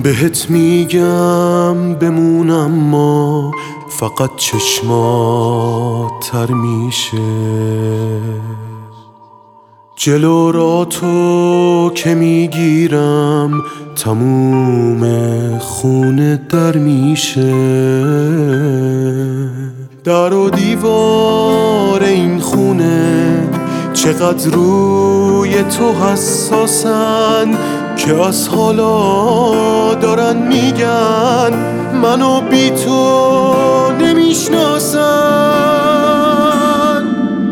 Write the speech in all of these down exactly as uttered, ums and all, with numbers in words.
بهت میگم بمونم ما فقط چشمات تر میشه. جلو را تو که میگیرم تموم خونه در میشه. در و دیوار این خونه چقدر روی تو حساسن که از حالا دارن میگن منو بی تو نمیشناسن.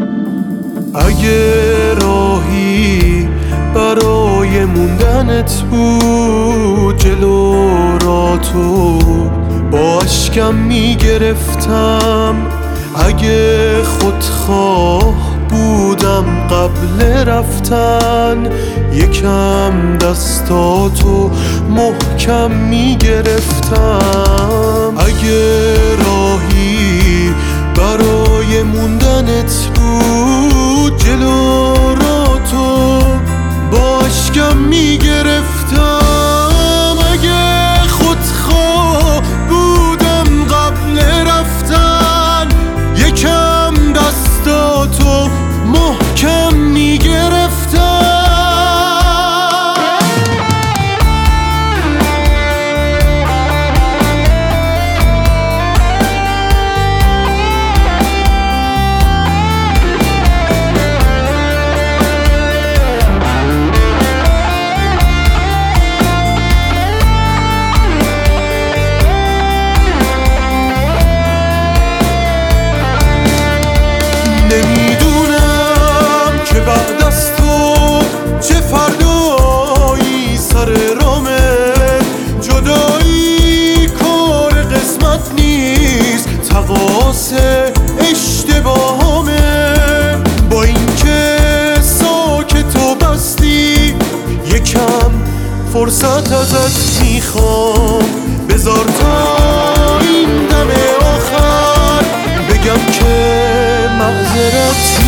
اگه راهی برای موندنت بود جلو را تو با اشکم میگرفتم. اگه خودخواه بودم قبل رفتن یکم دستاتو محکم میگرفتم. اگه راهی برای موندنت بود جلو را تو با اشکم میگرفتم. اگه خودخواه بودم قبل رفتن یکم دستاتو محکم میگرفتم. نمیدونم که بعد از تو چه فردایی سر رامه. جدایی کار قسمت نیست تقاص اشتباهامه. با اینکه ساکت و بستی یکم فرصت ازت میخوام. بذار تا این دم آخر بگم که معذرت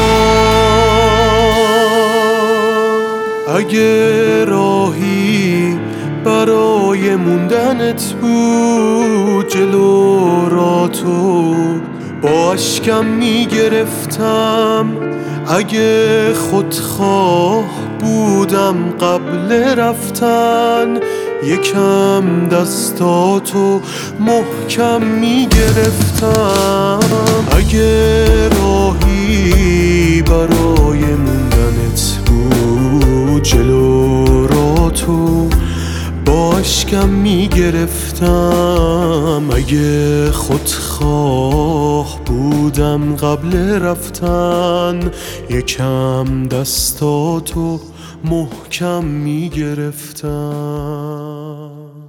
میخوام. اگه راهی برای موندنت بود جلو را تو با اشکم میگرفتم. اگه خودخواه بودم قبل رفتن یکم دستاتو محکم میگرفتم. اگه راهی برای موندنت بود جلو را تو با اشکم میگرفتم. اگه خودخواه بودم قبل رفتن یکم دستاتو محکم میگرفتم.